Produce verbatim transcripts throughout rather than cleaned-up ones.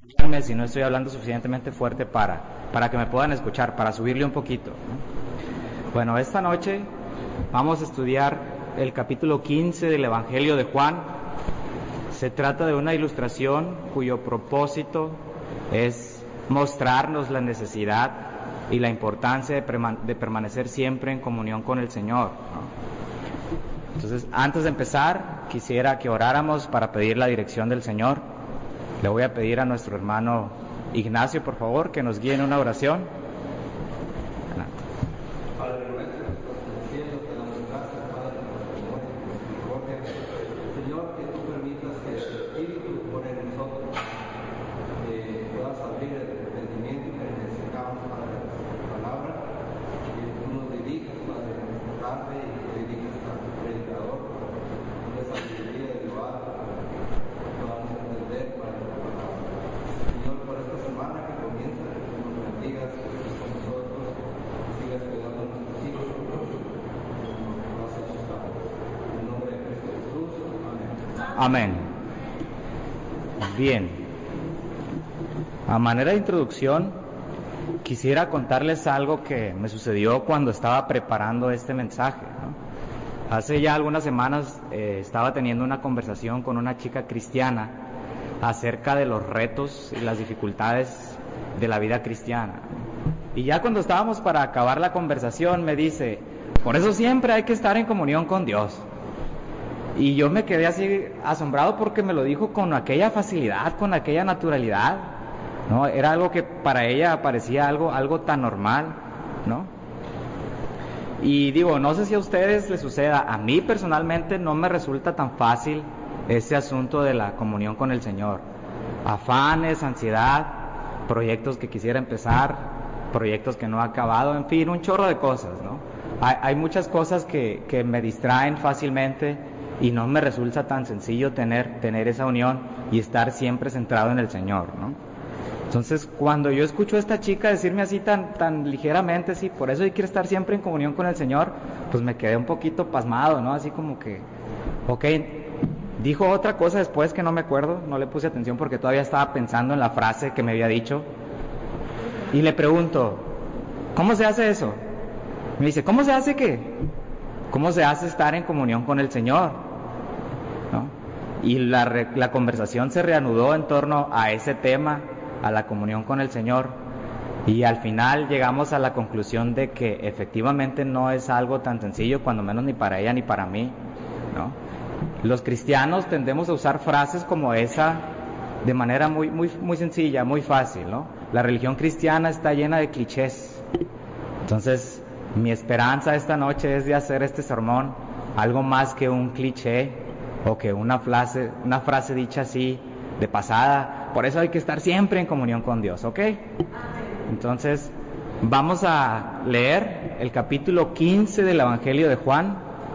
corregirme si no estoy hablando suficientemente fuerte para, para que me puedan escuchar, para subirle un poquito, ¿no? Bueno, esta noche vamos a estudiar el capítulo quince del Evangelio de Juan. Se trata de una ilustración cuyo propósito es mostrarnos la necesidad y la importancia de, perma- de permanecer siempre en comunión con el Señor, ¿no? Entonces, antes de empezar, quisiera que oráramos para pedir la dirección del Señor. Le voy a pedir a nuestro hermano Ignacio, por favor, que nos guíe en una oración. Padre nuestro que estás en el cielo, te damos gracias, Padre, por tu amor y tu misericordia. Señor, que tú permitas que el Espíritu pone en nosotros, que puedas abrir el entendimiento que necesitamos para la palabra, que tú nos dirijas, Padre, en esta tarde y que dirijas a tu predicador con esa sabiduría de Jehová, que podamos entender, Padre, la palabra. Señor, por esta semana que comienza, que tú nos bendigas, que estés con nosotros, que sigas cuidando a nuestros hijos, como lo has hecho hasta ahora. En el nombre de Cristo Jesús, amén. Amén. Bien. A manera de introducción, quisiera contarles algo que me sucedió cuando estaba preparando este mensaje, ¿no? Hace ya algunas semanas eh, estaba teniendo una conversación con una chica cristiana acerca de los retos y las dificultades de la vida cristiana. Y ya cuando estábamos para acabar la conversación me dice, por eso siempre hay que estar en comunión con Dios. Y yo me quedé así asombrado porque me lo dijo con aquella facilidad, con aquella naturalidad, ¿no? Era algo que para ella parecía algo, algo tan normal, ¿no? Y digo, no sé si a ustedes les suceda, a mí personalmente no me resulta tan fácil ese asunto de la comunión con el Señor. Afanes, ansiedad, proyectos que quisiera empezar, proyectos que no he acabado, en fin, un chorro de cosas, ¿no? Hay, hay muchas cosas que, que me distraen fácilmente y no me resulta tan sencillo tener, tener esa unión y estar siempre centrado en el Señor, ¿no? Entonces, cuando yo escucho a esta chica decirme así tan, tan ligeramente, sí, por eso hay que estar siempre en comunión con el Señor, pues me quedé un poquito pasmado, ¿no? Así como que, ok, dijo otra cosa después que no me acuerdo, no le puse atención porque todavía estaba pensando en la frase que me había dicho. Y le pregunto, ¿cómo se hace eso? Me dice, ¿cómo se hace qué? ¿Cómo se hace estar en comunión con el Señor? ¿No? Y la, la conversación se reanudó en torno a ese tema, a la comunión con el Señor, y al final llegamos a la conclusión de que efectivamente no es algo tan sencillo, cuando menos ni para ella ni para mí, ¿no? Los cristianos tendemos a usar frases como esa de manera muy, muy, muy sencilla, muy fácil, ¿no? La religión cristiana está llena de clichés. Entonces, mi esperanza esta noche es de hacer este sermón algo más que un cliché o que una frase, una frase dicha así de pasada. Por eso hay que estar siempre en comunión con Dios, ¿ok? Entonces, vamos a leer el capítulo quince del Evangelio de Juan.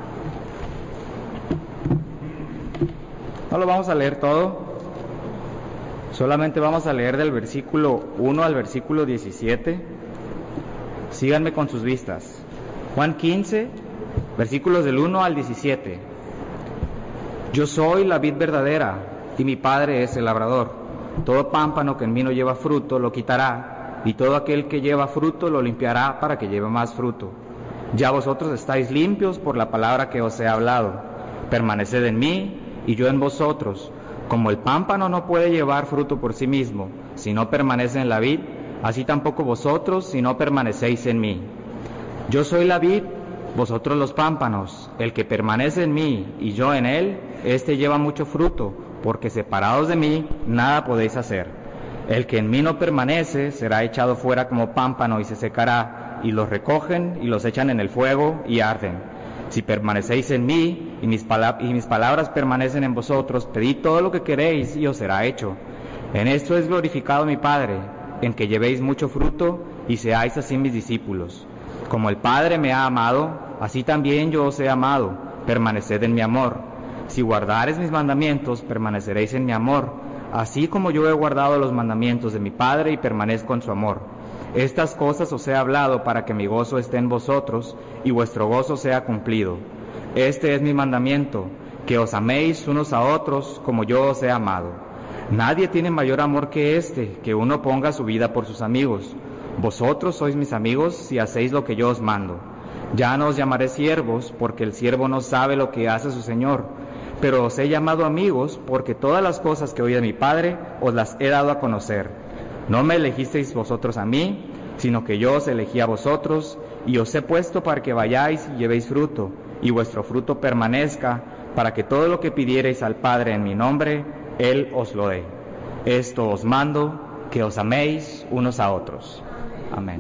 No lo vamos a leer todo, solamente vamos a leer del versículo uno al versículo diecisiete. Síganme con sus vistas. Juan quince, versículos del uno al diecisiete. Yo soy la vid verdadera y mi Padre es el labrador. Todo pámpano que en mí no lleva fruto lo quitará, y todo aquel que lleva fruto lo limpiará para que lleve más fruto. Ya vosotros estáis limpios por la palabra que os he hablado. Permaneced en mí y yo en vosotros. Como el pámpano no puede llevar fruto por sí mismo si no permanece en la vid, así tampoco vosotros si no permanecéis en mí. Yo soy la vid, vosotros los pámpanos. El que permanece en mí y yo en él, éste lleva mucho fruto, porque separados de mí nada podéis hacer. El que en mí no permanece será echado fuera como pámpano y se secará, y los recogen y los echan en el fuego y arden. Si permanecéis en mí y mis, pala- y mis palabras permanecen en vosotros, pedid todo lo que queréis y os será hecho. En esto es glorificado mi Padre, en que llevéis mucho fruto y seáis así mis discípulos. Como el Padre me ha amado, así también yo os he amado. Permaneced en mi amor. Si guardareis mis mandamientos, permaneceréis en mi amor, así como yo he guardado los mandamientos de mi Padre y permanezco en su amor. Estas cosas os he hablado para que mi gozo esté en vosotros y vuestro gozo sea cumplido. Este es mi mandamiento, que os améis unos a otros como yo os he amado. Nadie tiene mayor amor que este, que uno ponga su vida por sus amigos. Vosotros sois mis amigos si hacéis lo que yo os mando. Ya no os llamaré siervos, porque el siervo no sabe lo que hace su señor, pero os he llamado amigos, porque todas las cosas que oí de mi Padre os las he dado a conocer. No me elegisteis vosotros a mí, sino que yo os elegí a vosotros, y os he puesto para que vayáis y llevéis fruto, y vuestro fruto permanezca, para que todo lo que pidiereis al Padre en mi nombre, Él os lo dé. Esto os mando, que os améis unos a otros. Amén.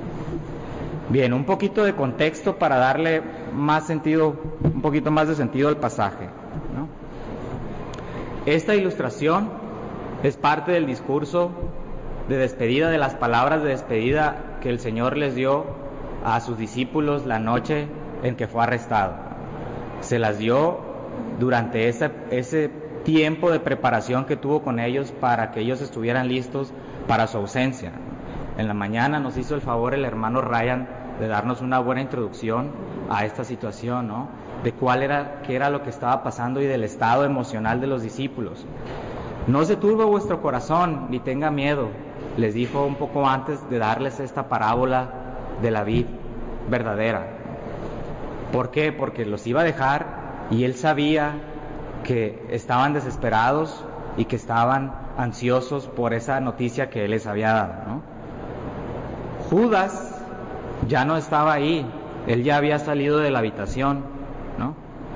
Bien, un poquito de contexto para darle más sentido, un poquito más de sentido al pasaje, ¿no? Esta ilustración es parte del discurso de despedida, de las palabras de despedida que el Señor les dio a sus discípulos la noche en que fue arrestado. Se las dio durante ese, ese tiempo de preparación que tuvo con ellos para que ellos estuvieran listos para su ausencia. En la mañana nos hizo el favor el hermano Ryan de darnos una buena introducción a esta situación, ¿no? De cuál era, qué era lo que estaba pasando y del estado emocional de los discípulos. No se turbe vuestro corazón, ni tenga miedo, les dijo un poco antes de darles esta parábola de la vid verdadera. ¿Por qué? Porque los iba a dejar y él sabía que estaban desesperados y que estaban ansiosos por esa noticia que él les había dado, ¿no? Judas ya no estaba ahí, él ya había salido de la habitación, ¿no?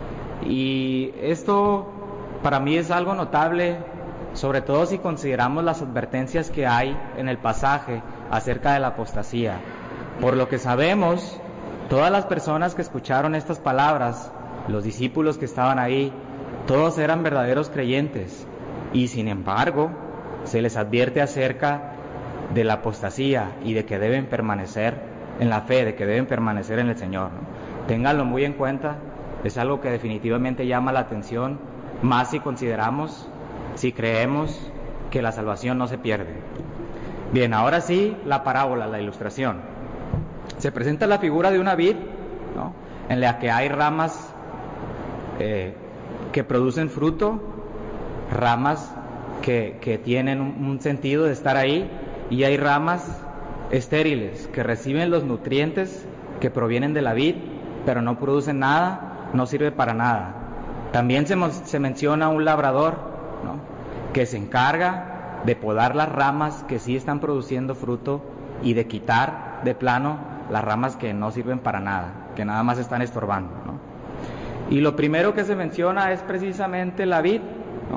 Y esto para mí es algo notable, sobre todo si consideramos las advertencias que hay en el pasaje acerca de la apostasía. Por lo que sabemos, todas las personas que escucharon estas palabras, los discípulos que estaban ahí, todos eran verdaderos creyentes, y sin embargo, se les advierte acerca de la apostasía y de que deben permanecer en la fe, de que deben permanecer en el Señor, ¿no? Ténganlo muy en cuenta, es algo que definitivamente llama la atención, más si consideramos, si creemos que la salvación no se pierde. Bien, ahora sí, la parábola, la ilustración. Se presenta la figura de una vid, ¿no? En la que hay ramas eh, que producen fruto, ramas que, que tienen un, un sentido de estar ahí, y hay ramas estériles que reciben los nutrientes que provienen de la vid, pero no producen nada, no sirve para nada. También se, se menciona un labrador, ¿no? Que se encarga de podar las ramas que sí están produciendo fruto y de quitar de plano las ramas que no sirven para nada, que nada más están estorbando, ¿no? Y lo primero que se menciona es precisamente la vid, ¿no?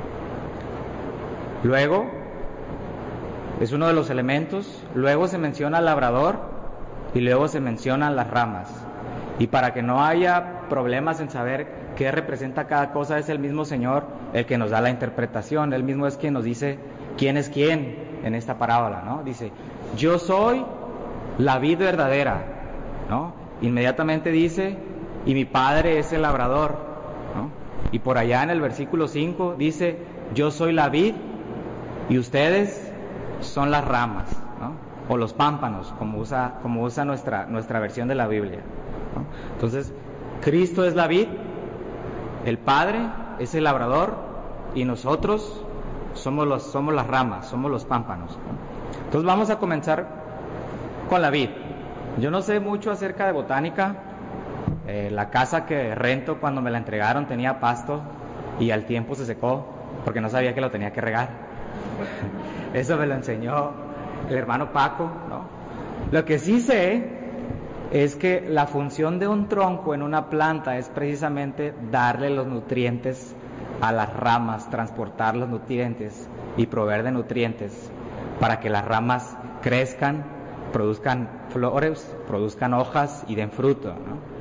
Luego es uno de los elementos, luego se menciona el labrador y luego se mencionan las ramas. Y para que no haya problemas en saber qué representa cada cosa, es el mismo Señor el que nos da la interpretación, Él mismo es quien nos dice quién es quién en esta parábola, ¿no? Dice, yo soy la vid verdadera, ¿no? Inmediatamente dice, y mi Padre es el labrador, ¿no? Y por allá en el versículo cinco dice, yo soy la vid y ustedes son las ramas, ¿no? O los pámpanos, como usa, como usa nuestra, nuestra versión de la Biblia, ¿no? Entonces, Cristo es la vid, el Padre es el labrador y nosotros somos, los, somos las ramas, somos los pámpanos, ¿no? Entonces vamos a comenzar con la vid. Yo no sé mucho acerca de botánica. Eh, la casa que rento, cuando me la entregaron, tenía pasto y al tiempo se secó porque no sabía que lo tenía que regar. Eso me lo enseñó el hermano Paco, ¿no? Lo que sí sé es que la función de un tronco en una planta es precisamente darle los nutrientes a las ramas, transportar los nutrientes y proveer de nutrientes para que las ramas crezcan, produzcan flores, produzcan hojas y den fruto, ¿no?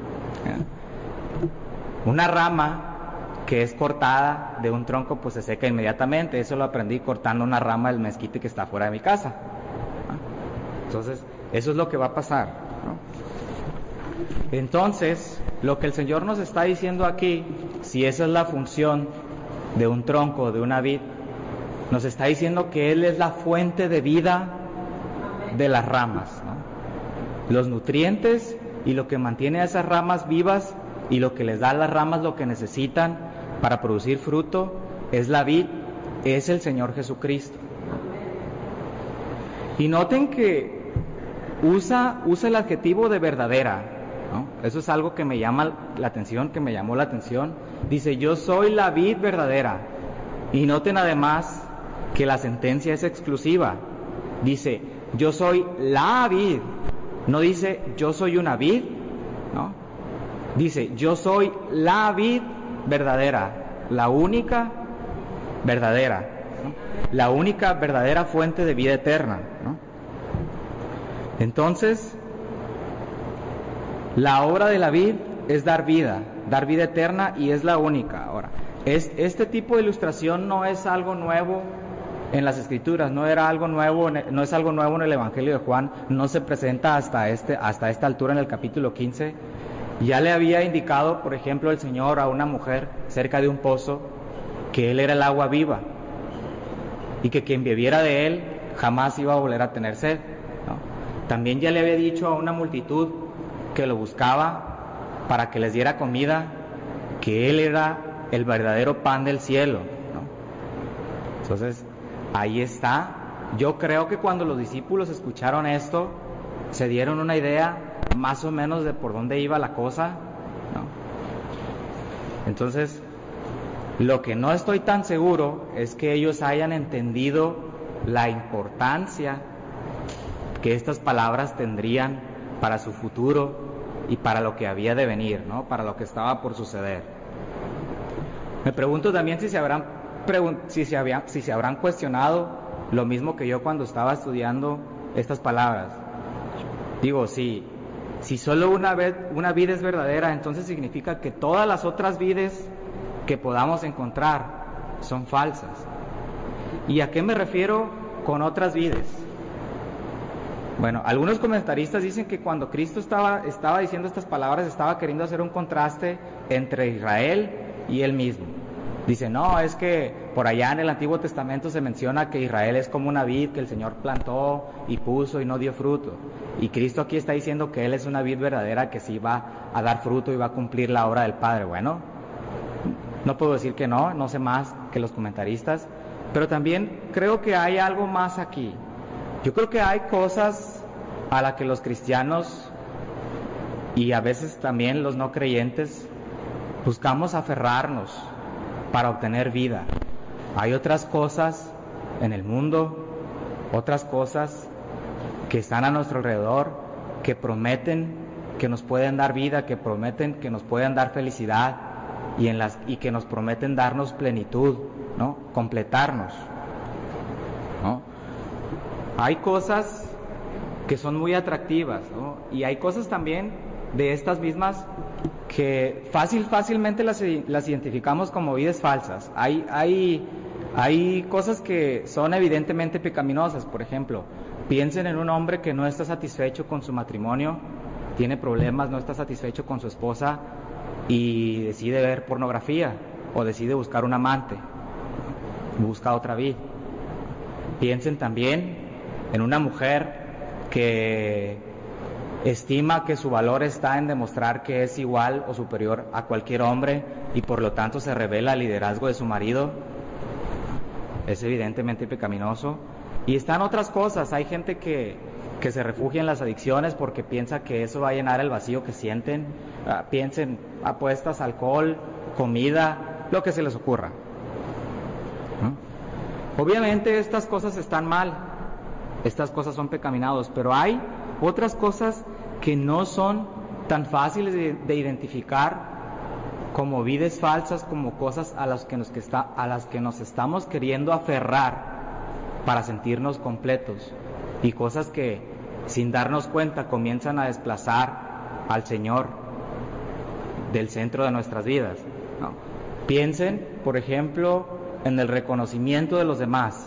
Una rama que es cortada de un tronco pues se seca inmediatamente. Eso lo aprendí cortando una rama del mezquite que está fuera de mi casa, ¿no? Entonces eso es lo que va a pasar, ¿no? Entonces lo que el Señor nos está diciendo aquí, si esa es la función de un tronco, de una vid, nos está diciendo que Él es la fuente de vida de las ramas, ¿no? Los nutrientes y lo que mantiene a esas ramas vivas y lo que les da a las ramas lo que necesitan para producir fruto es la vid es el Señor Jesucristo. Y noten que usa, usa el adjetivo de verdadera, ¿no? Eso es algo que me llama la atención, que me llamó la atención. Dice, yo soy la vid verdadera. Y noten además que la sentencia es exclusiva. Dice, yo soy la vid. No dice, yo soy una vid, ¿no? Dice, yo soy la vid verdadera, la única verdadera, ¿no? La única verdadera fuente de vida eterna, ¿no? Entonces, la obra de la vid es dar vida, dar vida eterna, y es la única. Ahora, es, este tipo de ilustración no es algo nuevo en las Escrituras, no era algo nuevo, no es algo nuevo en el Evangelio de Juan, no se presenta hasta este, hasta esta altura en el capítulo quince. Ya le había indicado, por ejemplo, el Señor a una mujer cerca de un pozo que Él era el agua viva y que quien bebiera de Él jamás iba a volver a tener sed, ¿no? También ya le había dicho a una multitud que lo buscaba para que les diera comida, que Él era el verdadero pan del cielo, ¿no? Entonces, ahí está. Yo creo que cuando los discípulos escucharon esto, se dieron una idea más o menos de por dónde iba la cosa, ¿no? Entonces, lo que no estoy tan seguro es que ellos hayan entendido la importancia que estas palabras tendrían para su futuro y para lo que había de venir, ¿no? Para lo que estaba por suceder. Me pregunto también si se habrán pregun- si se habían, si se habrán cuestionado lo mismo que yo cuando estaba estudiando estas palabras. Digo, si si solo una vez una vida es verdadera, entonces significa que todas las otras vidas que podamos encontrar son falsas. ¿Y a qué me refiero con otras vidas? Bueno, algunos comentaristas dicen que cuando Cristo estaba, estaba diciendo estas palabras, estaba queriendo hacer un contraste entre Israel y Él mismo. Dice, no, es que por allá en el Antiguo Testamento se menciona que Israel es como una vid que el Señor plantó y puso y no dio fruto. Y Cristo aquí está diciendo que Él es una vid verdadera que sí va a dar fruto y va a cumplir la obra del Padre. Bueno, no puedo decir que no, no sé más que los comentaristas, pero también creo que hay algo más aquí. Yo creo que hay cosas a las que los cristianos y a veces también los no creyentes buscamos aferrarnos para obtener vida. Hay otras cosas en el mundo, otras cosas que están a nuestro alrededor, que prometen que nos pueden dar vida, que prometen que nos pueden dar felicidad y, en las, y que nos prometen darnos plenitud, ¿no? Completarnos, ¿no? Hay cosas que son muy atractivas, ¿no? Y hay cosas también de estas mismas que fácil, fácilmente las, las identificamos como vidas falsas. Hay, hay, hay cosas que son evidentemente pecaminosas. Por ejemplo, piensen en un hombre que no está satisfecho con su matrimonio, tiene problemas, no está satisfecho con su esposa y decide ver pornografía o decide buscar un amante, busca otra vida. Piensen también en una mujer que estima que su valor está en demostrar que es igual o superior a cualquier hombre y por lo tanto se revela al liderazgo de su marido. Es evidentemente pecaminoso. Y están otras cosas. Hay gente que, que se refugia en las adicciones porque piensa que eso va a llenar el vacío que sienten. Uh, piensen apuestas, alcohol, comida, lo que se les ocurra, ¿no? Obviamente estas cosas están mal, estas cosas son pecaminosos, pero hay otras cosas que no son tan fáciles de, de identificar como vidas falsas, como cosas a las que nos que está, a las que nos estamos queriendo aferrar para sentirnos completos, y cosas que sin darnos cuenta comienzan a desplazar al Señor del centro de nuestras vidas, ¿no? Piensen, por ejemplo, en el reconocimiento de los demás.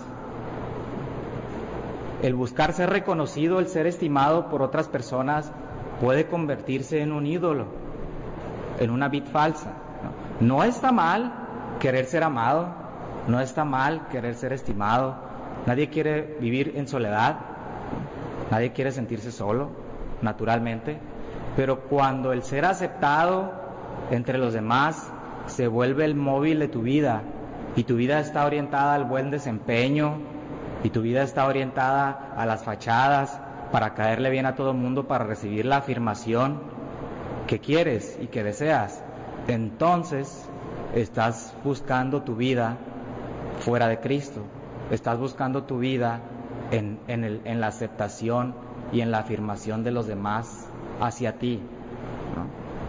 El buscar ser reconocido, el ser estimado por otras personas puede convertirse en un ídolo, en una vid falsa, ¿no? No está mal querer ser amado, no está mal querer ser estimado. Nadie quiere vivir en soledad, nadie quiere sentirse solo, naturalmente. Pero cuando el ser aceptado entre los demás se vuelve el móvil de tu vida, y tu vida está orientada al buen desempeño, y tu vida está orientada a las fachadas, para caerle bien a todo el mundo, para recibir la afirmación que quieres y que deseas, entonces estás buscando tu vida fuera de Cristo, estás buscando tu vida en, en, el, en la aceptación y en la afirmación de los demás hacia ti, ¿no?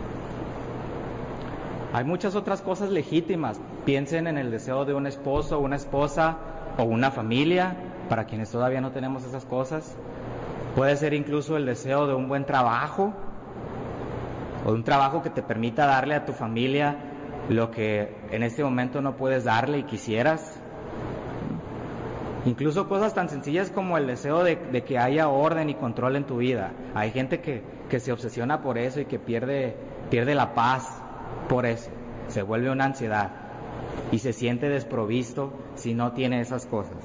Hay muchas otras cosas legítimas. Piensen en el deseo de un esposo, una esposa o una familia, para quienes todavía no tenemos esas cosas. Puede ser incluso el deseo de un buen trabajo, o de un trabajo que te permita darle a tu familia lo que en este momento no puedes darle y quisieras. Incluso cosas tan sencillas como el deseo de, de que haya orden y control en tu vida. Hay gente que, que se obsesiona por eso y que pierde, pierde la paz por eso. Se vuelve una ansiedad y se siente desprovisto si no tiene esas cosas.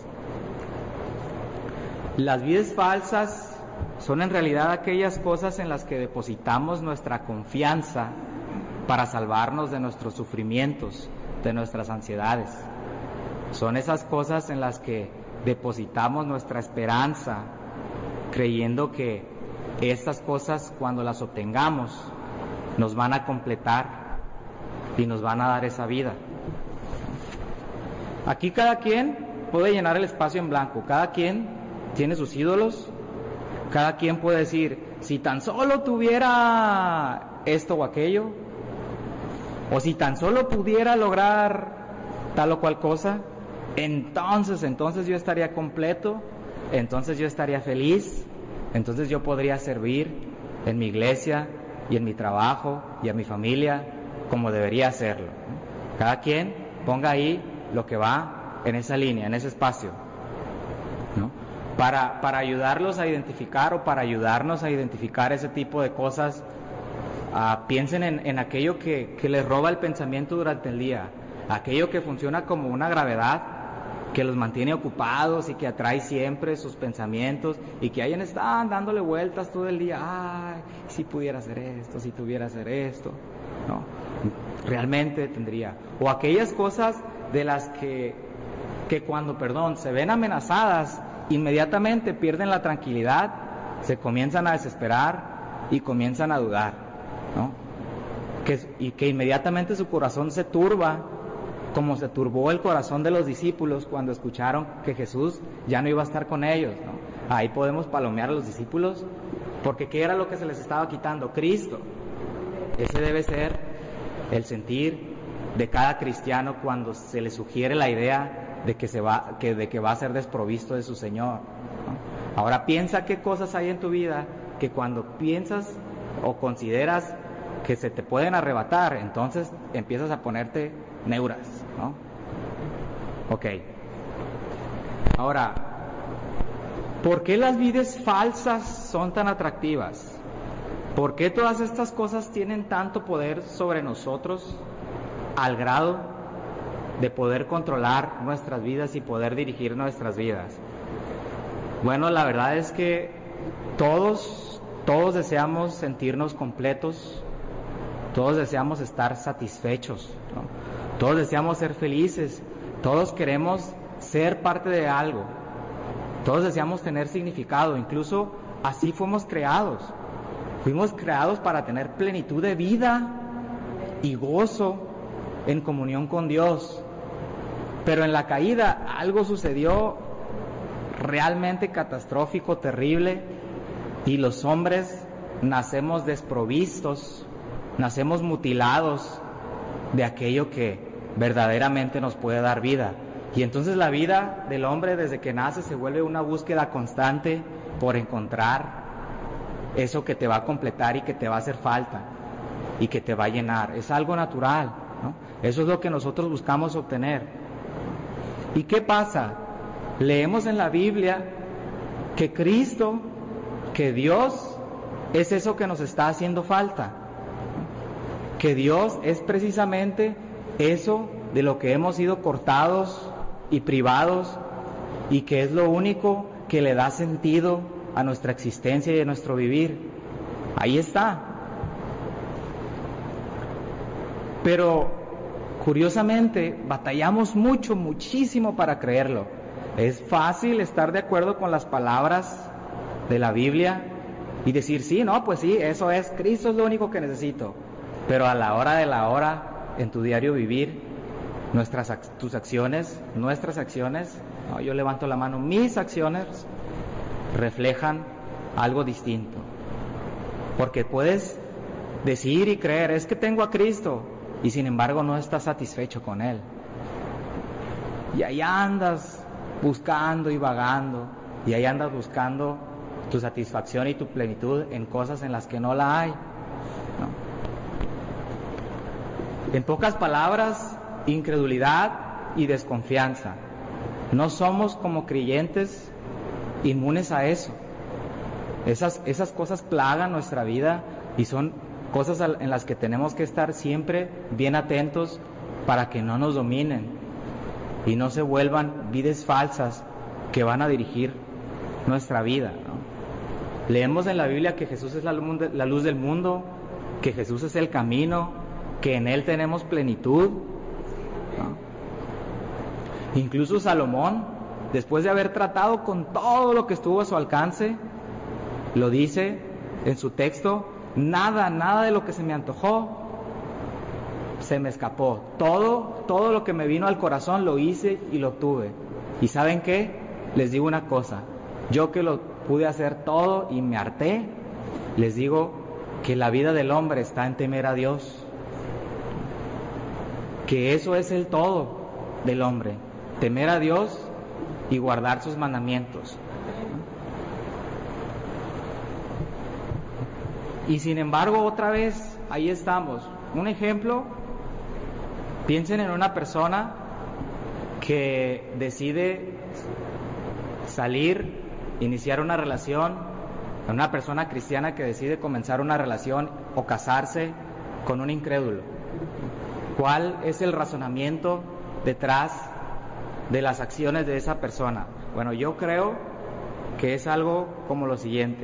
Las vidas falsas son en realidad aquellas cosas en las que depositamos nuestra confianza para salvarnos de nuestros sufrimientos, de nuestras ansiedades. Son esas cosas en las que depositamos nuestra esperanza, creyendo que estas cosas, cuando las obtengamos, nos van a completar y nos van a dar esa vida. Aquí cada quien puede llenar el espacio en blanco, cada quien tiene sus ídolos, cada quien puede decir, si tan solo tuviera esto o aquello, o si tan solo pudiera lograr tal o cual cosa, entonces, entonces yo estaría completo, entonces yo estaría feliz, entonces yo podría servir en mi iglesia y en mi trabajo y a mi familia como debería hacerlo. Cada quien ponga ahí lo que va en esa línea, en ese espacio, ¿no? Para, para ayudarlos a identificar o para ayudarnos a identificar ese tipo de cosas, uh, piensen en, en aquello que, que les roba el pensamiento durante el día, aquello que funciona como una gravedad, que los mantiene ocupados y que atrae siempre sus pensamientos y que ahí están dándole vueltas todo el día. Ay, si pudiera hacer esto, si tuviera hacer esto, ¿no? Realmente tendría. O aquellas cosas de las que, que cuando, perdón, se ven amenazadas, inmediatamente pierden la tranquilidad, se comienzan a desesperar y comienzan a dudar, ¿no? Que, y que inmediatamente su corazón se turba, como se turbó el corazón de los discípulos cuando escucharon que Jesús ya no iba a estar con ellos, ¿no? Ahí podemos palomear a los discípulos, porque ¿qué era lo que se les estaba quitando? Cristo. Ese debe ser el sentir de cada cristiano cuando se le sugiere la idea de que se va, que, de que va a ser desprovisto de su Señor, ¿no? Ahora piensa qué cosas hay en tu vida que cuando piensas o consideras que se te pueden arrebatar, entonces empiezas a ponerte neuras, ¿no? Ok. Ahora, ¿por qué las vidas falsas son tan atractivas? ¿Por qué todas estas cosas tienen tanto poder sobre nosotros al grado de poder controlar nuestras vidas y poder dirigir nuestras vidas? Bueno, la verdad es que todos, todos deseamos sentirnos completos, todos deseamos estar satisfechos, ¿no? Todos deseamos ser felices, todos queremos ser parte de algo, todos deseamos tener significado, incluso así fuimos creados. Fuimos creados para tener plenitud de vida y gozo en comunión con Dios. Pero en la caída algo sucedió realmente catastrófico, terrible, y los hombres nacemos desprovistos, nacemos mutilados de aquello que verdaderamente nos puede dar vida. Y entonces la vida del hombre desde que nace se vuelve una búsqueda constante por encontrar eso que te va a completar y que te va a hacer falta y que te va a llenar. Es algo natural, ¿no? Eso es lo que nosotros buscamos obtener. ¿Y qué pasa? Leemos en la Biblia que Cristo, que Dios es eso que nos está haciendo falta, que Dios es precisamente eso de lo que hemos sido cortados y privados y que es lo único que le da sentido a nuestra existencia y a nuestro vivir. Ahí está. Pero curiosamente, batallamos mucho, muchísimo para creerlo. Es fácil estar de acuerdo con las palabras de la Biblia y decir, sí, no, pues sí, eso es, Cristo es lo único que necesito. Pero a la hora de la hora, en tu diario vivir, nuestras, tus acciones, nuestras acciones, no, yo levanto la mano, mis acciones reflejan algo distinto. Porque puedes decir y creer, es que tengo a Cristo, y sin embargo no estás satisfecho con Él. Y ahí andas buscando y vagando, y ahí andas buscando tu satisfacción y tu plenitud en cosas en las que no la hay, ¿no? En pocas palabras, incredulidad y desconfianza. No somos como creyentes inmunes a eso. Esas, esas cosas plagan nuestra vida y son cosas en las que tenemos que estar siempre bien atentos para que no nos dominen y no se vuelvan vides falsas que van a dirigir nuestra vida, ¿no? Leemos en la Biblia que Jesús es la luz del mundo, que Jesús es el camino, que en Él tenemos plenitud, ¿no? Incluso Salomón, después de haber tratado con todo lo que estuvo a su alcance, lo dice en su texto, nada, nada de lo que se me antojó se me escapó. Todo, todo lo que me vino al corazón lo hice y lo obtuve. ¿Y saben qué? Les digo una cosa, yo que lo pude hacer todo y me harté, les digo que la vida del hombre está en temer a Dios, que eso es el todo del hombre, temer a Dios y guardar sus mandamientos. Y sin embargo, otra vez, ahí estamos. Un ejemplo, piensen en una persona que decide salir, iniciar una relación, en una persona cristiana que decide comenzar una relación o casarse con un incrédulo. ¿Cuál es el razonamiento detrás de las acciones de esa persona? Bueno, yo creo que es algo como lo siguiente.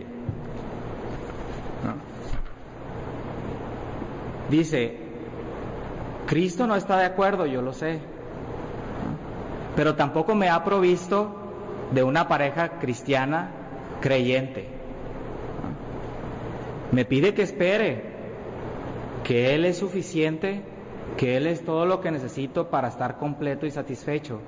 Dice, Cristo no está de acuerdo, yo lo sé, pero tampoco me ha provisto de una pareja cristiana creyente. Me pide que espere, que Él es suficiente, que Él es todo lo que necesito para estar completo y satisfecho.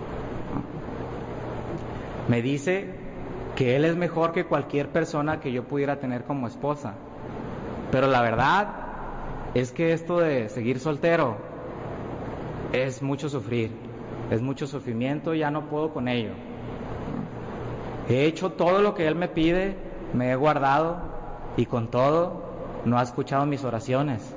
Me dice que Él es mejor que cualquier persona que yo pudiera tener como esposa. Pero la verdad es que esto de seguir soltero es mucho sufrir, es mucho sufrimiento, ya no puedo con ello. He hecho todo lo que Él me pide, me he guardado y con todo no ha escuchado mis oraciones.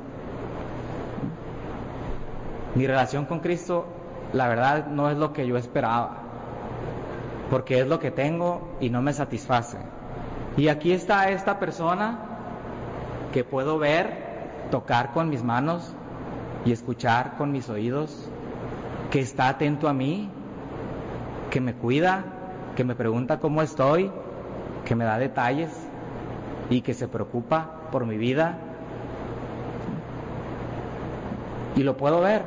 Mi relación con Cristo, la verdad, no es lo que yo esperaba, porque es lo que tengo y no me satisface. Y aquí está esta persona que puedo ver, tocar con mis manos y escuchar con mis oídos, que está atento a mí, que me cuida, que me pregunta cómo estoy, que me da detalles y que se preocupa por mi vida. Y lo puedo ver,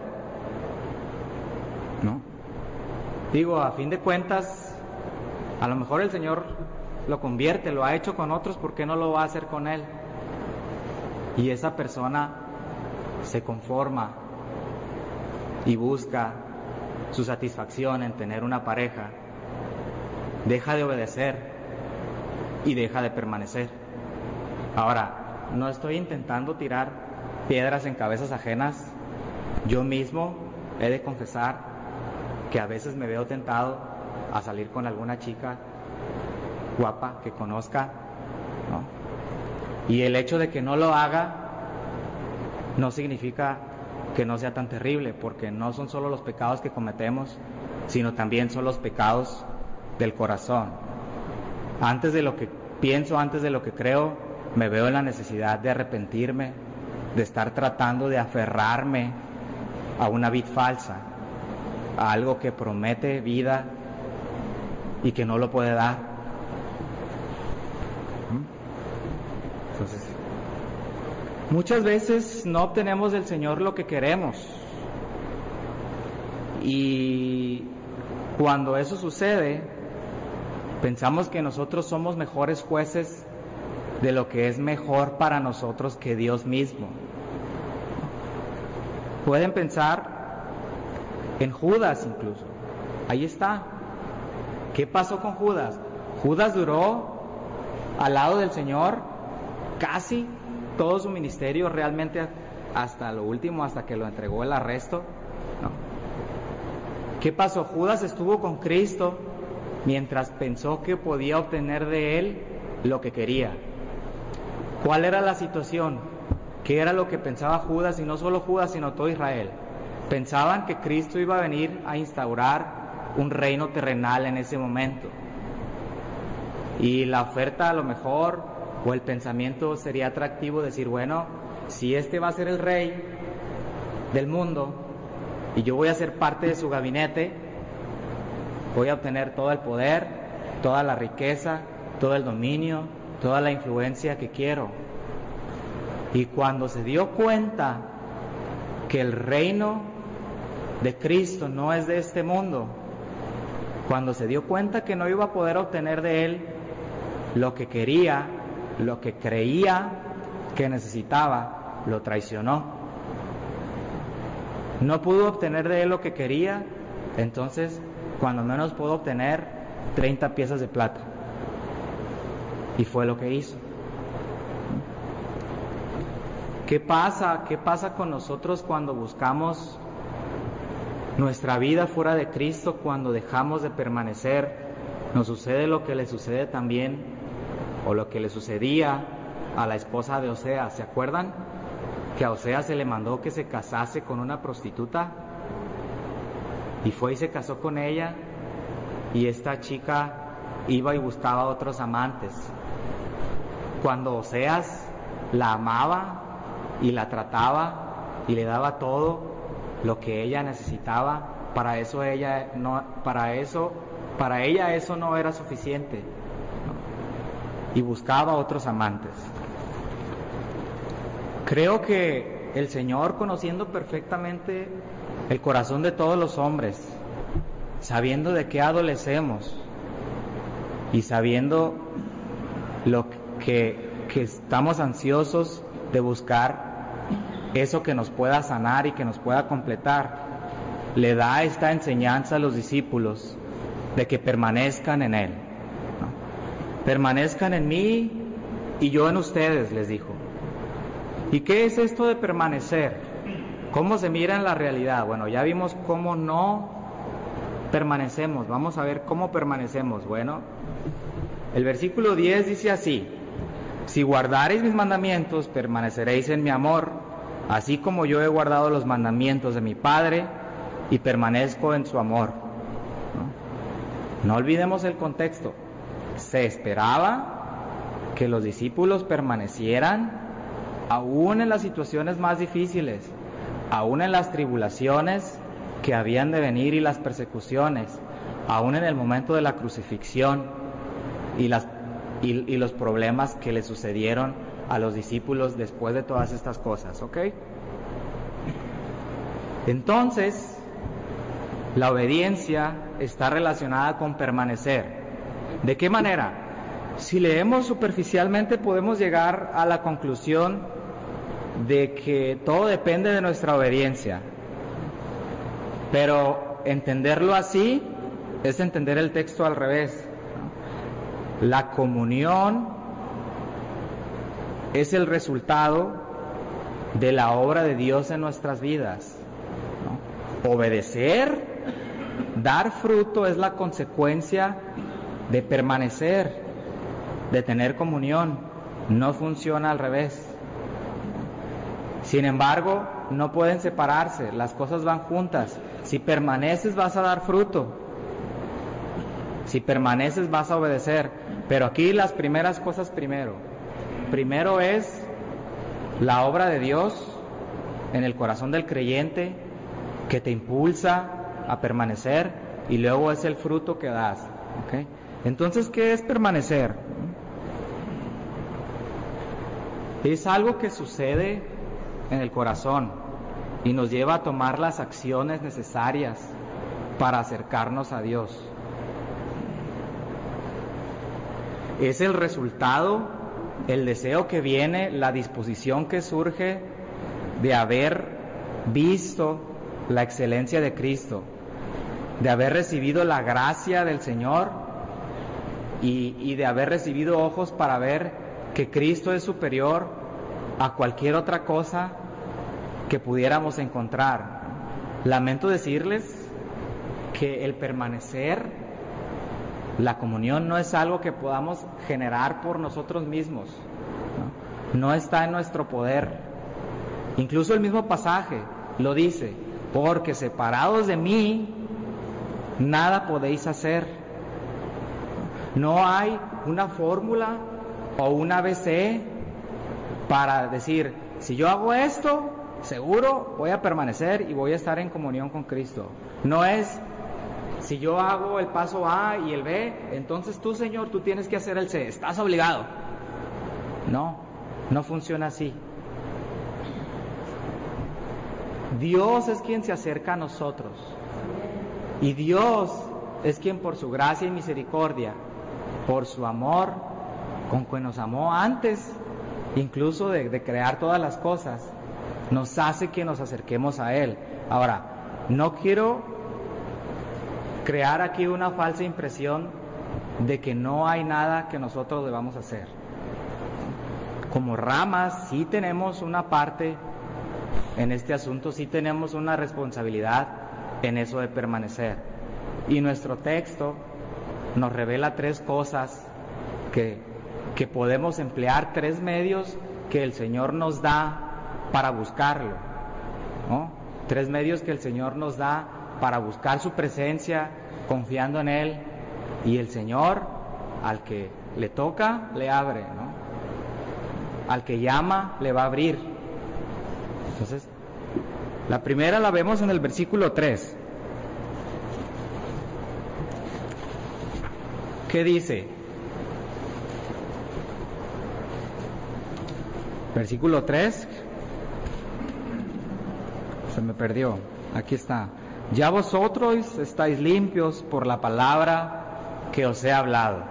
¿no? Digo, a fin de cuentas, a lo mejor el Señor lo convierte, lo ha hecho con otros, ¿por qué no lo va a hacer con Él? Y esa persona se conforma y busca su satisfacción en tener una pareja, deja de obedecer y deja de permanecer. Ahora, no estoy intentando tirar piedras en cabezas ajenas. Yo mismo he de confesar que a veces me veo tentado a salir con alguna chica guapa que conozca, ¿no? Y el hecho de que no lo haga no significa que no sea tan terrible, porque no son solo los pecados que cometemos, sino también son los pecados del corazón. Antes de lo que pienso, antes de lo que creo, me veo en la necesidad de arrepentirme, de estar tratando de aferrarme a una vid falsa, a algo que promete vida y que no lo puede dar. Entonces, muchas veces no obtenemos del Señor lo que queremos, Y cuando eso sucede, pensamos que nosotros somos mejores jueces de lo que es mejor para nosotros que Dios mismo. Pueden pensar en Judas incluso. Ahí está. ¿Qué pasó con Judas? Judas duró al lado del Señor casi todo su ministerio, realmente hasta lo último, hasta que lo entregó el arresto. No. ¿Qué pasó? Judas estuvo con Cristo mientras pensó que podía obtener de Él lo que quería. ¿Cuál era la situación? ¿Qué era lo que pensaba Judas? Y no solo Judas, sino todo Israel. Pensaban que Cristo iba a venir a instaurar un reino terrenal en ese momento. Y la oferta a lo mejor, o el pensamiento sería atractivo, decir, bueno, si este va a ser el rey del mundo, y yo voy a ser parte de su gabinete, voy a obtener todo el poder, toda la riqueza, todo el dominio, toda la influencia que quiero. Y cuando se dio cuenta que el reino de Cristo no es de este mundo, cuando se dio cuenta que no iba a poder obtener de Él lo que quería, lo que creía que necesitaba, lo traicionó. No pudo obtener de Él lo que quería, entonces cuando menos pudo obtener treinta piezas de plata. Y fue lo que hizo. ¿Qué pasa? ¿Qué pasa con nosotros cuando buscamos nuestra vida fuera de Cristo, cuando dejamos de permanecer? Nos sucede lo que le sucede también, o lo que le sucedía a la esposa de Oseas. ¿Se acuerdan? Que a Oseas se le mandó que se casase con una prostituta, y fue y se casó con ella, y esta chica iba y buscaba a otros amantes. Cuando Oseas la amaba y la trataba y le daba todo lo que ella necesitaba, para eso ella no, para eso, para ella eso no era suficiente, ¿no? Y buscaba otros amantes. Creo que el Señor, conociendo perfectamente el corazón de todos los hombres, sabiendo de qué adolecemos y sabiendo lo que, que estamos ansiosos de buscar eso que nos pueda sanar y que nos pueda completar, le da esta enseñanza a los discípulos de que permanezcan en Él, ¿no? Permanezcan en mí y yo en ustedes, les dijo. ¿Y qué es esto de permanecer? ¿Cómo se mira en la realidad? Bueno, ya vimos cómo no permanecemos. Vamos a ver cómo permanecemos. Bueno, el versículo diez dice así: si guardareis mis mandamientos, permaneceréis en mi amor, así como yo he guardado los mandamientos de mi Padre y permanezco en su amor. No, no olvidemos el contexto. Se esperaba que los discípulos permanecieran aún en las situaciones más difíciles, aún en las tribulaciones que habían de venir y las persecuciones, aún en el momento de la crucifixión y, las, y, y los problemas que le sucedieron a los discípulos después de todas estas cosas, ¿ok? Entonces, la obediencia está relacionada con permanecer. ¿De qué manera? Si leemos superficialmente podemos llegar a la conclusión de que todo depende de nuestra obediencia, pero entenderlo así es entender el texto al revés, ¿no? La comunión es el resultado de la obra de Dios en nuestras vidas, ¿no? Obedecer, dar fruto es la consecuencia de permanecer, de tener comunión. No funciona al revés. Sin embargo, no pueden separarse, las cosas van juntas. Si permaneces vas a dar fruto, si permaneces vas a obedecer, pero aquí las primeras cosas primero. Primero es la obra de Dios en el corazón del creyente que te impulsa a permanecer, y luego es el fruto que das, ¿okay? Entonces, ¿qué es permanecer? Es algo que sucede en el corazón y nos lleva a tomar las acciones necesarias para acercarnos a Dios. Es el resultado, el deseo que viene, la disposición que surge de haber visto la excelencia de Cristo, de haber recibido la gracia del Señor y, y de haber recibido ojos para ver que Cristo es superior a cualquier otra cosa que pudiéramos encontrar. Lamento decirles que el permanecer, la comunión no es algo que podamos generar por nosotros mismos, ¿no? No está en nuestro poder. Incluso el mismo pasaje lo dice: porque separados de mí, nada podéis hacer. No hay una fórmula o un A B C para decir, si yo hago esto, seguro voy a permanecer y voy a estar en comunión con Cristo. No es, si yo hago el paso A y el B, entonces tú, Señor, tú tienes que hacer el C, estás obligado. No, no funciona así. Dios es quien se acerca a nosotros, y Dios es quien por su gracia y misericordia, por su amor, con que nos amó antes incluso de, de crear todas las cosas, nos hace que nos acerquemos a Él. Ahora, no quiero crear aquí una falsa impresión de que no hay nada que nosotros debamos hacer. Como ramas sí tenemos una parte en este asunto, sí tenemos una responsabilidad en eso de permanecer. Y nuestro texto nos revela tres cosas que, que podemos emplear, tres medios que el Señor nos da para buscarlo, ¿no? Tres medios que el Señor nos da para buscar su presencia, confiando en Él, y el Señor, al que le toca, le abre, ¿no? Al que llama, le va a abrir. Entonces, la primera la vemos en el versículo tres. ¿Qué dice? Versículo tres. Se me perdió. Aquí está. Ya vosotros estáis limpios por la palabra que os he hablado.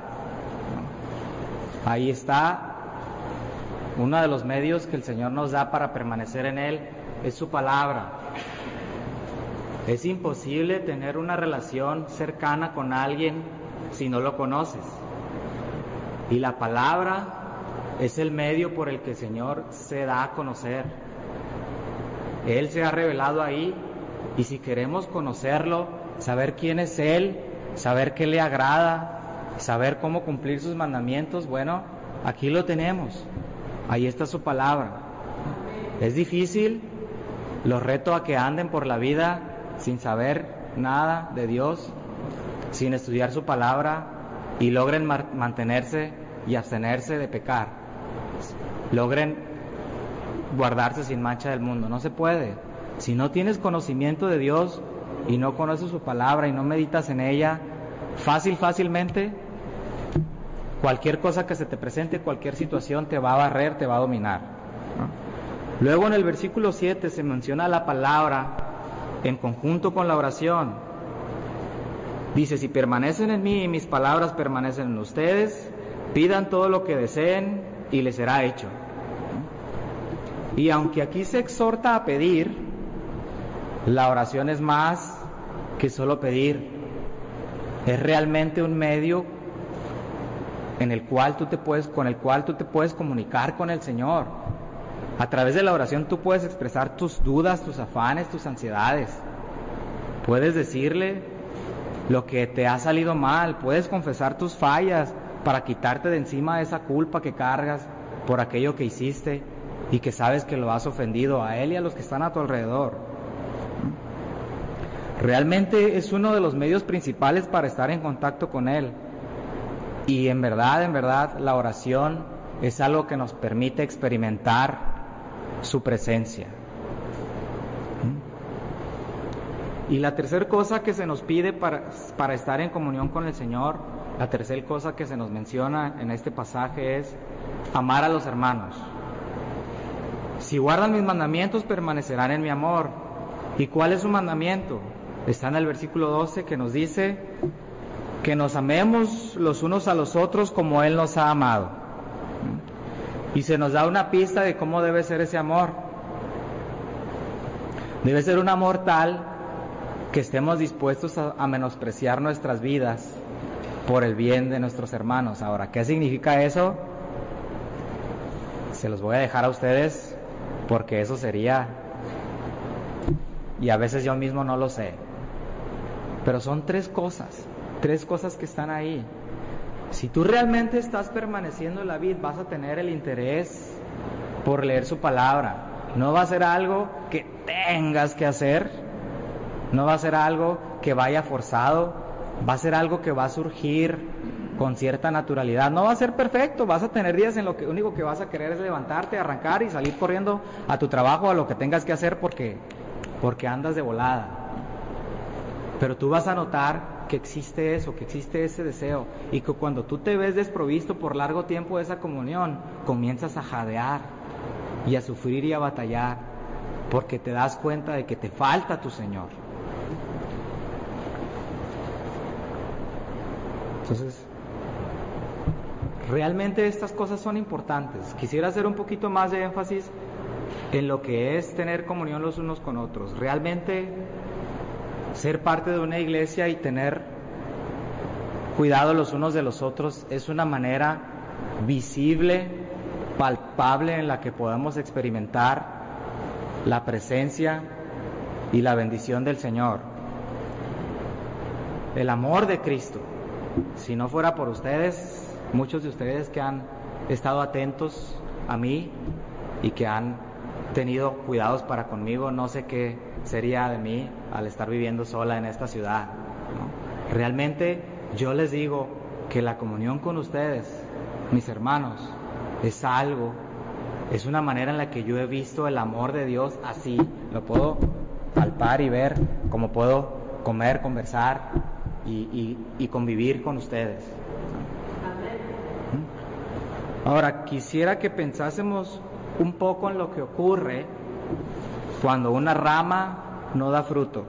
Ahí está uno de los medios que el Señor nos da para permanecer en Él, es su palabra. Es imposible tener una relación cercana con alguien si no lo conoces. Y la palabra es el medio por el que el Señor se da a conocer. Él se ha revelado ahí, y si queremos conocerlo, saber quién es Él, saber qué le agrada, saber cómo cumplir sus mandamientos, bueno, aquí lo tenemos. Ahí está su palabra. Es difícil, los reto a que anden por la vida sin saber nada de Dios, sin estudiar su palabra, y logren mar- mantenerse y abstenerse de pecar. Logren guardarse sin mancha del mundo. No se puede. Si no tienes conocimiento de Dios y no conoces su palabra y no meditas en ella, fácil, fácilmente, cualquier cosa que se te presente, cualquier situación te va a barrer, te va a dominar, ¿no? Luego en el versículo siete se menciona la palabra en conjunto con la oración. Dice: si permanecen en mí y mis palabras permanecen en ustedes, pidan todo lo que deseen y les será hecho. Y aunque aquí se exhorta a pedir, la oración es más que solo pedir. Es realmente un medio en el cual tú te puedes, con el cual tú te puedes comunicar con el Señor. A través de la oración tú puedes expresar tus dudas, tus afanes, tus ansiedades. Puedes decirle lo que te ha salido mal, puedes confesar tus fallas para quitarte de encima esa culpa que cargas por aquello que hiciste y que sabes que lo has ofendido a Él y a los que están a tu alrededor. Realmente es uno de los medios principales para estar en contacto con Él. Y en verdad, en verdad, la oración es algo que nos permite experimentar su presencia. Y la tercera cosa que se nos pide para, para estar en comunión con el Señor, la tercera cosa que se nos menciona en este pasaje es amar a los hermanos. Si guardan mis mandamientos, permanecerán en mi amor. ¿Y cuál es su mandamiento? está en el versículo doce, que nos dice que nos amemos los unos a los otros como Él nos ha amado. Y se nos da una pista de cómo debe ser ese amor. Debe ser un amor tal que estemos dispuestos a, a menospreciar nuestras vidas por el bien de nuestros hermanos. Ahora, ¿qué significa eso? Se los voy a dejar a ustedes, porque eso sería, y a veces yo mismo no lo sé, pero son tres cosas, tres cosas que están ahí. Si tú realmente estás permaneciendo en la vid, vas a tener el interés por leer su palabra. No va a ser algo que tengas que hacer, no va a ser algo que vaya forzado, va a ser algo que va a surgir con cierta naturalidad. No va a ser perfecto, vas a tener días en lo que único que vas a querer es levantarte, arrancar y salir corriendo a tu trabajo, a lo que tengas que hacer porque, porque andas de volada. Pero tú vas a notar que existe eso, que existe ese deseo, y que cuando tú te ves desprovisto por largo tiempo de esa comunión, comienzas a jadear y a sufrir y a batallar, porque te das cuenta de que te falta tu Señor. Entonces, realmente estas cosas son importantes. Quisiera hacer un poquito más de énfasis en lo que es tener comunión los unos con otros. Realmente ser parte de una iglesia y tener cuidado los unos de los otros es una manera visible, palpable, en la que podamos experimentar la presencia y la bendición del Señor. El amor de Cristo. Si no fuera por ustedes, muchos de ustedes que han estado atentos a mí y que han tenido cuidados para conmigo, no sé qué sería de mí al estar viviendo sola en esta ciudad, ¿no? Realmente yo les digo que la comunión con ustedes, mis hermanos, es algo, es una manera en la que yo he visto el amor de Dios así. Lo puedo palpar y ver, como puedo comer, conversar y, y, y convivir con ustedes. Ahora, quisiera que pensásemos un poco en lo que ocurre cuando una rama no da fruto.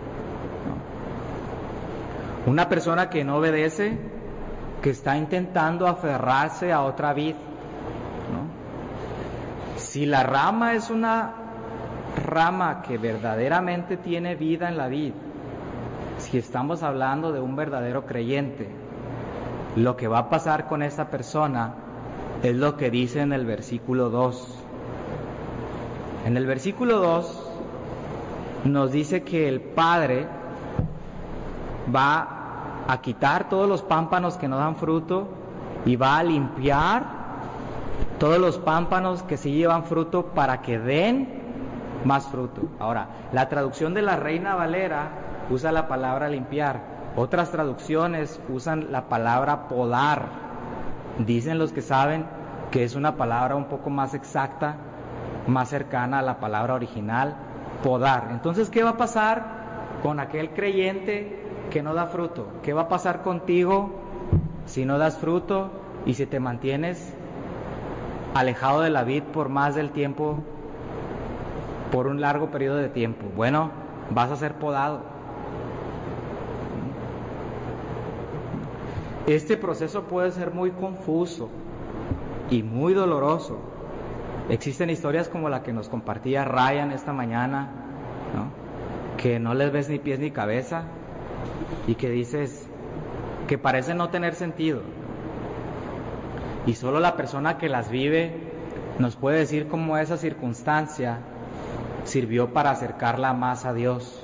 Una persona que no obedece, que está intentando aferrarse a otra vid, ¿no? Si la rama es una rama que verdaderamente tiene vida en la vid, si estamos hablando de un verdadero creyente, lo que va a pasar con esta persona es lo que dice en el versículo dos. En el versículo dos nos dice que el Padre va a quitar todos los pámpanos que no dan fruto y va a limpiar todos los pámpanos que sí llevan fruto para que den más fruto. Ahora, la traducción de la Reina Valera usa la palabra limpiar. Otras traducciones usan la palabra podar. Dicen los que saben que es una palabra un poco más exacta, más cercana a la palabra original, podar. Entonces, ¿qué va a pasar con aquel creyente que no da fruto? ¿Qué va a pasar contigo si no das fruto y si te mantienes alejado de la vid por más del tiempo, por un largo periodo de tiempo? Bueno, vas a ser podado. Este proceso puede ser muy confuso y muy doloroso. Existen historias como la que nos compartía Ryan esta mañana, ¿no? Que no les ves ni pies ni cabeza y que dices que parece no tener sentido. Y solo la persona que las vive nos puede decir cómo esa circunstancia sirvió para acercarla más a Dios.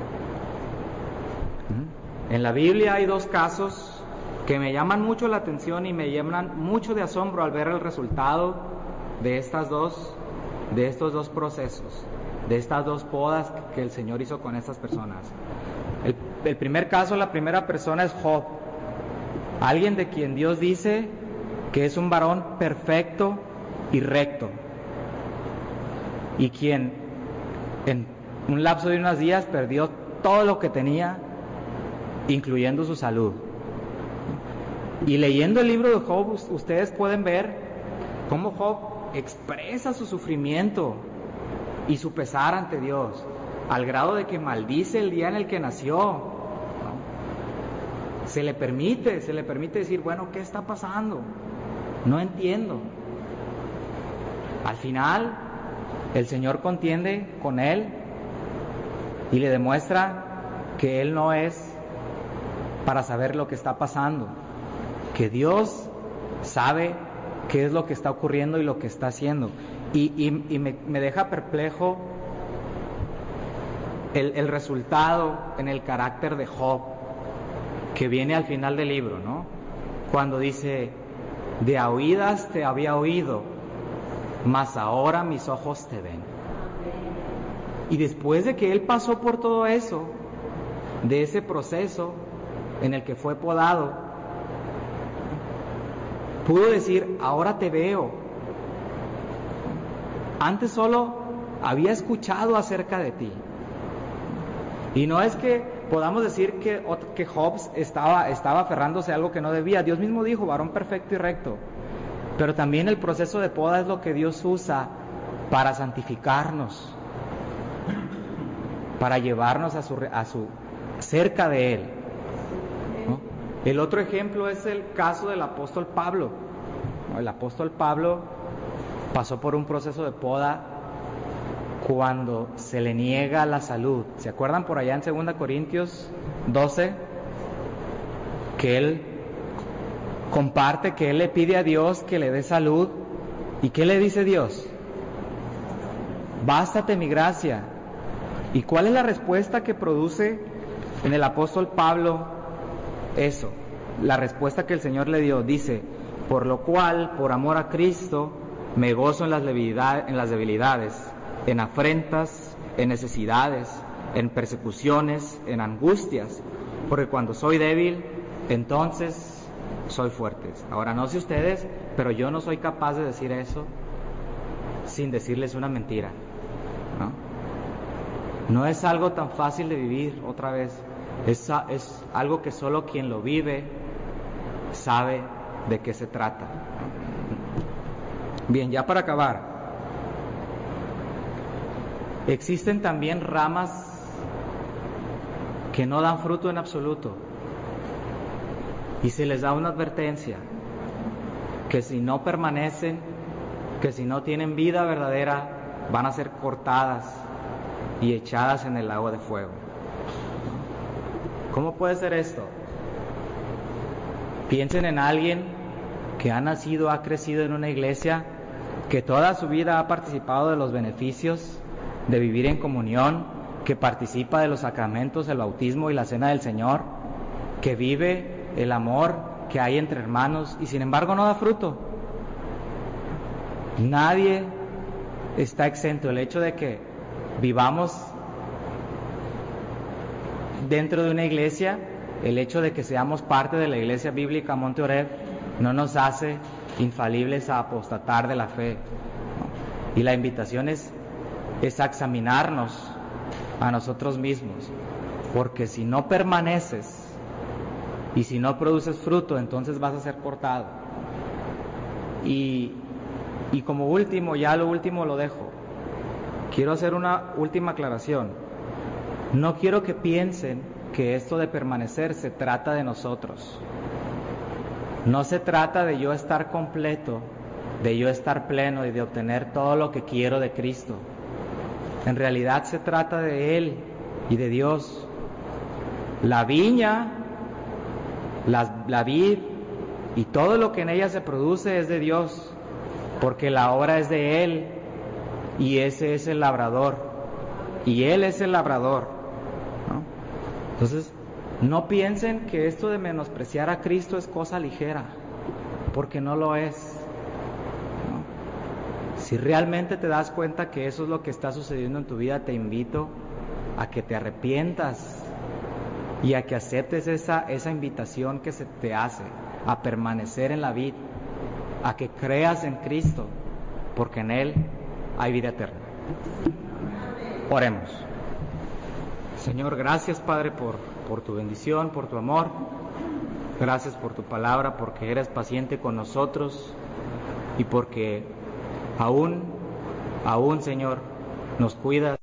¿Mm? En la Biblia hay dos casos que me llaman mucho la atención y me llaman mucho de asombro al ver el resultado de estas dos, de estos dos procesos, de estas dos podas que el Señor hizo con estas personas. El, el primer caso, la primera persona es Job, alguien de quien Dios dice que es un varón perfecto y recto, y quien en un lapso de unos días perdió todo lo que tenía, incluyendo su salud. Y leyendo el libro de Job, ustedes pueden ver cómo Job expresa su sufrimiento y su pesar ante Dios. al grado de que maldice el día en el que nació, ¿no? Se le permite, se le permite decir, bueno, ¿qué está pasando? No entiendo. Al final, el Señor contiende con él y le demuestra que él no es para saber lo que está pasando, que Dios sabe qué es lo que está ocurriendo y lo que está haciendo. Y, y, y me, me deja perplejo el, el resultado en el carácter de Job, que viene al final del libro, ¿no? Cuando dice, de a oídas te había oído, mas ahora mis ojos te ven. Y después de que él pasó por todo eso, de ese proceso en el que fue podado, pudo decir, ahora te veo. Antes solo había escuchado acerca de ti. Y no es que podamos decir que, que Job estaba, estaba aferrándose a algo que no debía. Dios mismo dijo, varón perfecto y recto. Pero también el proceso de poda es lo que Dios usa para santificarnos, para llevarnos a su, a su cerca de Él, ¿no? El otro ejemplo es el caso del apóstol Pablo. El apóstol Pablo pasó por un proceso de poda cuando se le niega la salud. ¿Se acuerdan por allá en segunda Corintios doce? Que él comparte que él le pide a Dios que le dé salud. ¿Y qué le dice Dios? Bástate mi gracia. ¿Y cuál es la respuesta que produce en el apóstol Pablo eso? La respuesta que el Señor le dio, dice, por lo cual, por amor a Cristo, me gozo en las debilidades, en las debilidades, en afrentas, en necesidades, en persecuciones, en angustias, porque cuando soy débil, entonces soy fuerte. Ahora, no sé ustedes, pero yo no soy capaz de decir eso sin decirles una mentira, ¿no? No es algo tan fácil de vivir, otra vez, es, es algo que solo quien lo vive sabe de qué se trata. Bien, ya para acabar, existen también ramas que no dan fruto en absoluto y se les da una advertencia que si no permanecen, que si no tienen vida verdadera, van a ser cortadas y echadas en el lago de fuego. ¿Cómo puede ser esto? Piensen en alguien que ha nacido, ha crecido en una iglesia, que toda su vida ha participado de los beneficios de vivir en comunión, que participa de los sacramentos, el bautismo y la cena del Señor, que vive el amor que hay entre hermanos y sin embargo no da fruto. Nadie está exento. El hecho de que vivamos dentro de una iglesia, el hecho de que seamos parte de la iglesia bíblica Monte Oreb, no nos hace infalibles a apostatar de la fe, ¿no? Y la invitación es, es a examinarnos a nosotros mismos, porque si no permaneces y si no produces fruto, entonces vas a ser cortado. Y, y como último, ya lo último lo dejo, quiero hacer una última aclaración. No quiero que piensen que esto de permanecer se trata de nosotros. No se trata de yo estar completo, de yo estar pleno y de obtener todo lo que quiero de Cristo. En realidad se trata de Él y de Dios. La viña, la, la vid y todo lo que en ella se produce es de Dios, porque la obra es de Él y ese es el labrador, y Él es el labrador, ¿no? Entonces, no piensen que esto de menospreciar a Cristo es cosa ligera, porque no lo es, ¿no? Si realmente te das cuenta que eso es lo que está sucediendo en tu vida, te invito a que te arrepientas y a que aceptes esa, esa invitación que se te hace a permanecer en la vid, a que creas en Cristo, porque en Él hay vida eterna. Oremos. Señor, gracias Padre por, por tu bendición, por tu amor. Gracias por tu palabra, porque eres paciente con nosotros y porque aún, aún Señor, nos cuidas.